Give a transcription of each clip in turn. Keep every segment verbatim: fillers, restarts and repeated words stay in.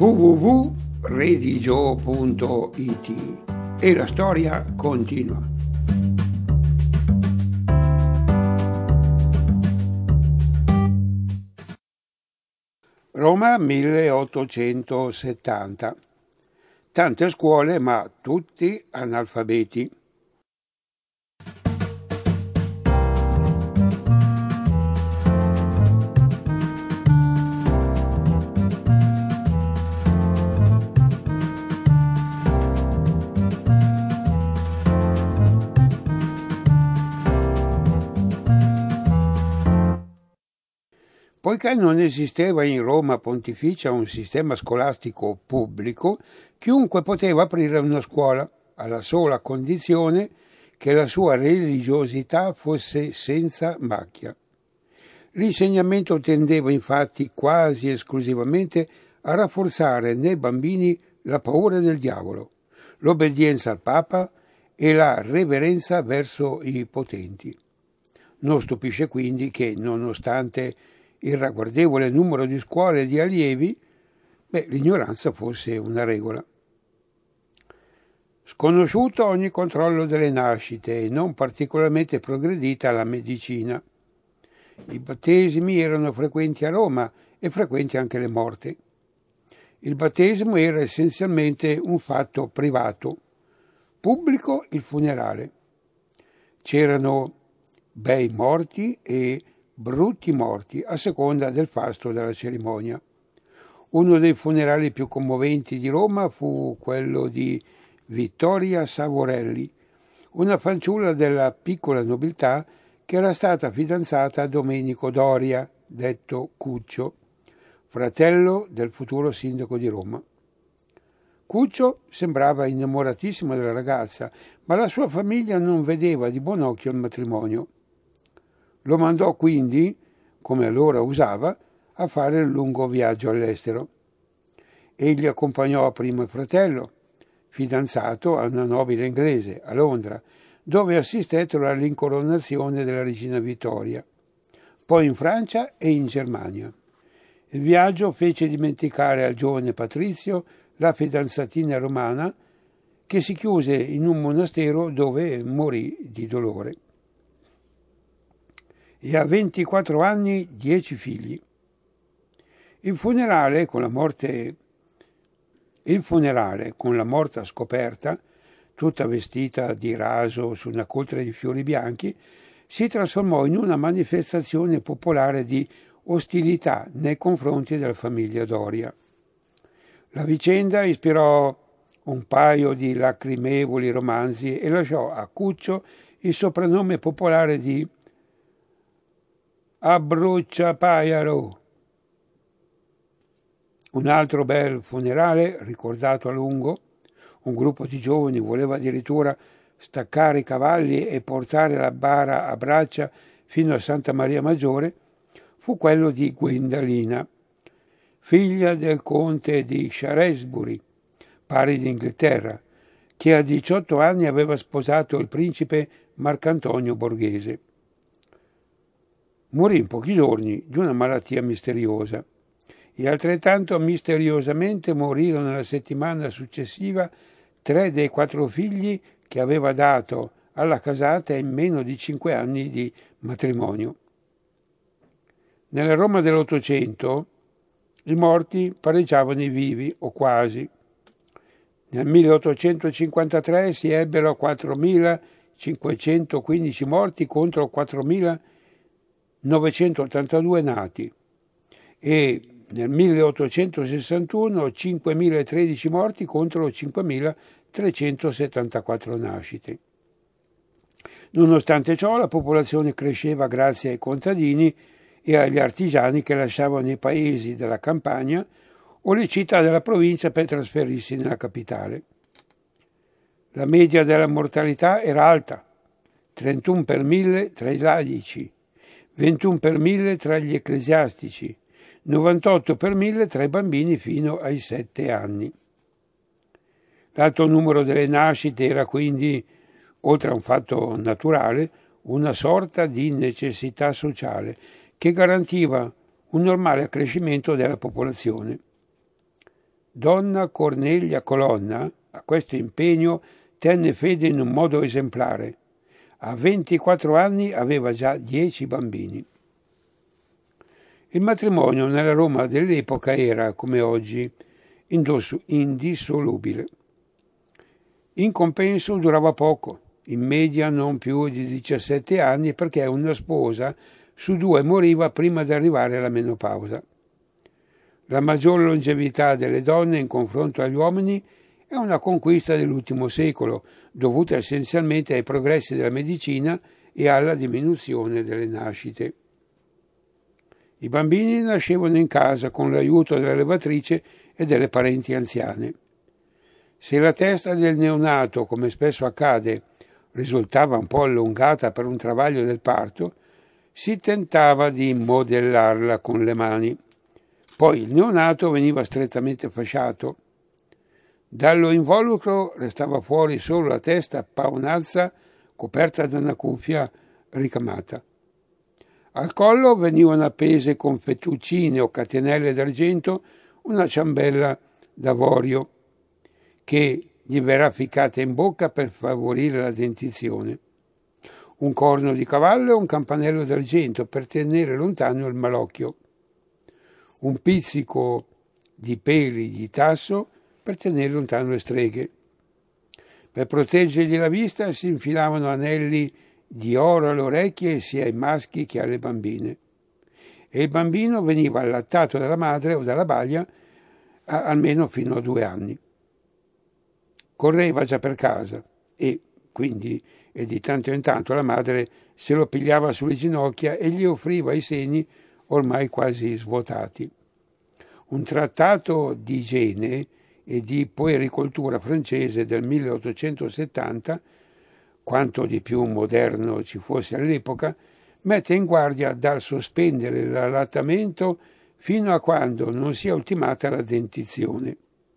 w w w punto redigio punto i t e la storia continua. Roma milleottocentosettanta. Tante scuole, ma tutti analfabeti. Poiché non esisteva in Roma Pontificia un sistema scolastico pubblico, chiunque poteva aprire una scuola, alla sola condizione che la sua religiosità fosse senza macchia. L'insegnamento tendeva infatti quasi esclusivamente a rafforzare nei bambini la paura del diavolo, l'obbedienza al Papa e la reverenza verso i potenti. Non stupisce quindi che, nonostante il ragguardevole numero di scuole e di allievi, beh, l'ignoranza fosse una regola. Sconosciuto ogni controllo delle nascite e non particolarmente progredita la medicina. I battesimi erano frequenti a Roma e frequenti anche le morti. Il battesimo era essenzialmente un fatto privato, pubblico il funerale. C'erano bei morti e brutti morti, a seconda del fasto della cerimonia. Uno dei funerali più commoventi di Roma fu quello di Vittoria Savorelli, una fanciulla della piccola nobiltà che era stata fidanzata a Domenico Doria, detto Cuccio, fratello del futuro sindaco di Roma. Cuccio sembrava innamoratissimo della ragazza, ma la sua famiglia non vedeva di buon occhio il matrimonio. Lo mandò quindi, come allora usava, a fare un lungo viaggio all'estero. Egli accompagnò prima il fratello, fidanzato a una nobile inglese, a Londra, dove assistettero all'incoronazione della regina Vittoria, poi in Francia e in Germania. Il viaggio fece dimenticare al giovane Patrizio la fidanzatina romana, che si chiuse in un monastero dove morì di dolore. E a ventiquattro anni dieci figli. Il funerale con la morte il funerale con la morta scoperta, tutta vestita di raso su una coltre di fiori bianchi, si trasformò in una manifestazione popolare di ostilità nei confronti della famiglia Doria. La vicenda ispirò un paio di lacrimevoli romanzi e lasciò a Cuccio il soprannome popolare di Abbruciapaiaro. Un altro bel funerale, ricordato a lungo, un gruppo di giovani voleva addirittura staccare i cavalli e portare la bara a braccia fino a Santa Maria Maggiore, fu quello di Gwendalina, figlia del conte di Shaftesbury, pari d'Inghilterra, che a diciotto anni aveva sposato il principe Marcantonio Borghese. Morì in pochi giorni di una malattia misteriosa e altrettanto misteriosamente morirono nella settimana successiva tre dei quattro figli che aveva dato alla casata in meno di cinque anni di matrimonio. Nella Roma dell'Ottocento i morti pareggiavano i vivi, o quasi. Nel milleottocentocinquantatré si ebbero quattromilacinquecentoquindici morti contro quattromilanovecentottantadue nati e nel milleottocentosessantuno cinquemilatredici morti contro cinquemilatrecentosettantaquattro nascite. Nonostante ciò, la popolazione cresceva grazie ai contadini e agli artigiani che lasciavano i paesi della campagna o le città della provincia per trasferirsi nella capitale. La media della mortalità era alta, trentuno per mille tra i laici, ventuno per mille tra gli ecclesiastici, novantotto per mille tra i bambini fino ai sette anni. L'alto numero delle nascite era quindi, oltre a un fatto naturale, una sorta di necessità sociale che garantiva un normale accrescimento della popolazione. Donna Cornelia Colonna a questo impegno tenne fede in un modo esemplare. A ventiquattro anni aveva già dieci bambini. Il matrimonio nella Roma dell'epoca era, come oggi, indissolubile. In compenso durava poco, in media non più di diciassette anni, perché una sposa su due moriva prima di arrivare alla menopausa. La maggior longevità delle donne in confronto agli uomini è una conquista dell'ultimo secolo, dovuta essenzialmente ai progressi della medicina e alla diminuzione delle nascite. I bambini nascevano in casa con l'aiuto della levatrice e delle parenti anziane. Se la testa del neonato, come spesso accade, risultava un po' allungata per un travaglio del parto, si tentava di modellarla con le mani. Poi il neonato veniva strettamente fasciato. Dallo involucro restava fuori solo la testa paonazza coperta da una cuffia ricamata. Al collo venivano appese con fettuccine o catenelle d'argento una ciambella d'avorio che gli verrà ficcata in bocca per favorire la dentizione, un corno di cavallo e un campanello d'argento per tenere lontano il malocchio, un pizzico di peli di tasso per tenere lontano le streghe. Per proteggergli la vista si infilavano anelli di oro alle orecchie sia ai maschi che alle bambine. E il bambino veniva allattato dalla madre o dalla balia a, almeno fino a due anni. Correva già per casa e, quindi, e di tanto in tanto la madre se lo pigliava sulle ginocchia e gli offriva i seni ormai quasi svuotati. Un trattato di igiene e di puericoltura francese del milleottocentosettanta, quanto di più moderno ci fosse all'epoca, mette in guardia dal sospendere l'allattamento fino a quando non sia ultimata la dentizione.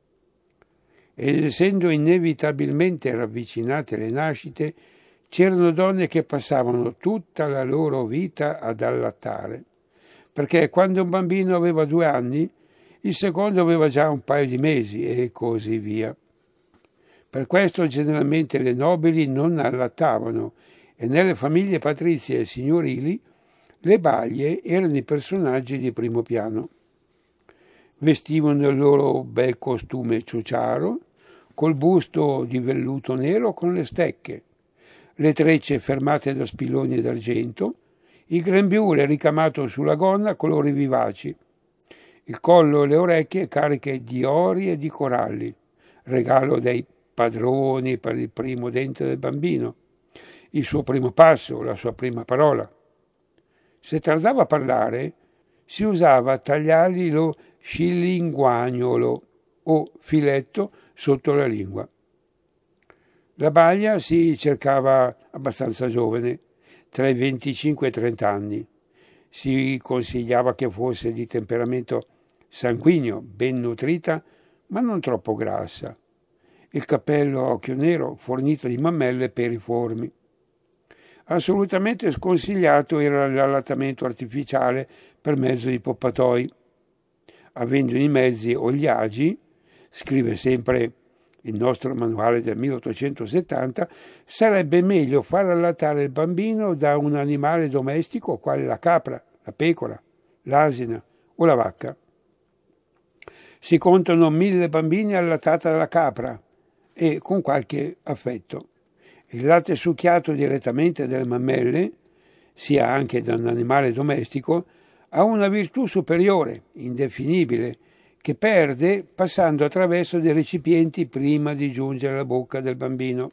Ed essendo inevitabilmente ravvicinate le nascite, c'erano donne che passavano tutta la loro vita ad allattare, perché quando un bambino aveva due anni, il secondo aveva già un paio di mesi e così via. Per questo generalmente le nobili non allattavano e nelle famiglie patrizie e signorili le baglie erano i personaggi di primo piano. Vestivano il loro bel costume ciociaro, col busto di velluto nero con le stecche, le trecce fermate da spilloni d'argento, il grembiule ricamato sulla gonna colori vivaci, il collo e le orecchie cariche di ori e di coralli, regalo dei padroni per il primo dente del bambino, il suo primo passo, la sua prima parola. Se tardava a parlare, si usava tagliargli lo scilinguagnolo o filetto sotto la lingua. La baglia si cercava abbastanza giovane, tra i venticinque e i trenta anni. Si consigliava che fosse di temperamento sanguigno, ben nutrita, ma non troppo grassa. Il cappello a occhio nero fornito di mammelle periformi. Assolutamente sconsigliato era l'allattamento artificiale per mezzo di poppatoi. Avendo i mezzi o gli agi, scrive sempre il nostro manuale del milleottocentosettanta, sarebbe meglio far allattare il bambino da un animale domestico quale la capra, la pecora, l'asina o la vacca. Si contano mille bambini allattati dalla capra e con qualche affetto. Il latte succhiato direttamente dalle mammelle, sia anche da un animale domestico, ha una virtù superiore, indefinibile, che perde passando attraverso dei recipienti prima di giungere alla bocca del bambino.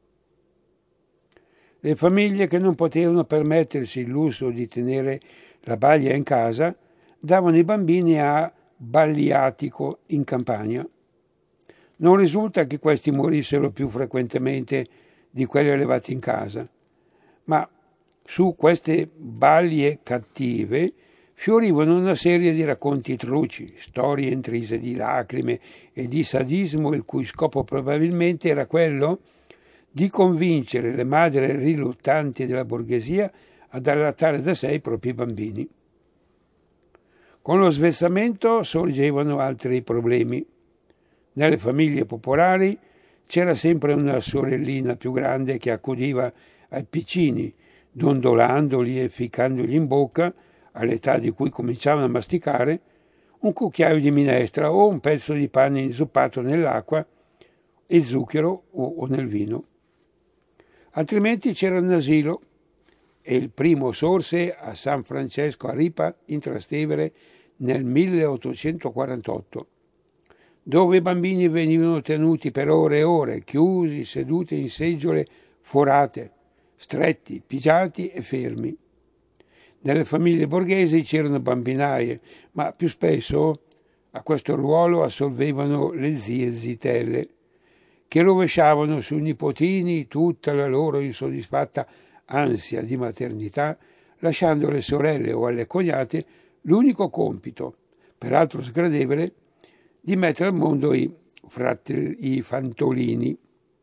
Le famiglie che non potevano permettersi il lusso di tenere la baglia in casa davano i bambini a Balliatico in Campania. Non risulta che questi morissero più frequentemente di quelli allevati in casa, ma su queste baglie cattive fiorivano una serie di racconti truci, storie intrise di lacrime e di sadismo, il cui scopo probabilmente era quello di convincere le madri riluttanti della borghesia ad allattare da sé i propri bambini. Con lo sversamento sorgevano altri problemi. Nelle famiglie popolari c'era sempre una sorellina più grande che accudiva ai piccini, dondolandoli e ficcandogli in bocca, all'età di cui cominciavano a masticare, un cucchiaio di minestra o un pezzo di pane inzuppato nell'acqua e zucchero o, o nel vino. Altrimenti c'era un asilo, e il primo sorse a San Francesco a Ripa, in Trastevere, nel milleottocentoquarantotto, dove i bambini venivano tenuti per ore e ore, chiusi, seduti in seggiole forate, stretti, pigiati e fermi. Nelle famiglie borghesi c'erano bambinaie, ma più spesso a questo ruolo assolvevano le zie zitelle, che rovesciavano sui nipotini tutta la loro insoddisfatta ansia di maternità, lasciando alle sorelle o alle cognate l'unico compito, peraltro sgradevole, di mettere al mondo i, fratelli, i fantolini.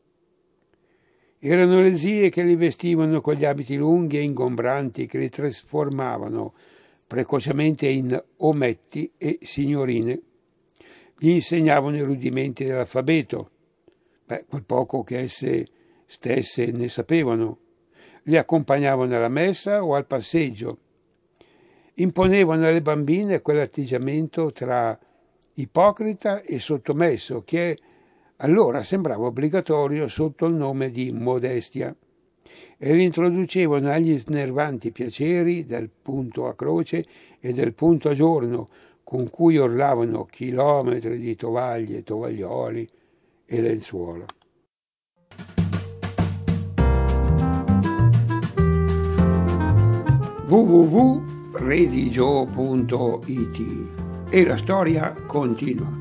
Erano le zie che li vestivano con gli abiti lunghi e ingombranti, che li trasformavano precocemente in ometti e signorine. Gli insegnavano i rudimenti dell'alfabeto, beh, quel poco che esse stesse ne sapevano. Li accompagnavano alla messa o al passeggio. Imponevano alle bambine quell'atteggiamento tra ipocrita e sottomesso che allora sembrava obbligatorio sotto il nome di modestia, e li introducevano agli snervanti piaceri del punto a croce e del punto a giorno, con cui orlavano chilometri di tovaglie, tovaglioli e lenzuola. w w w punto redigio punto it e la storia continua.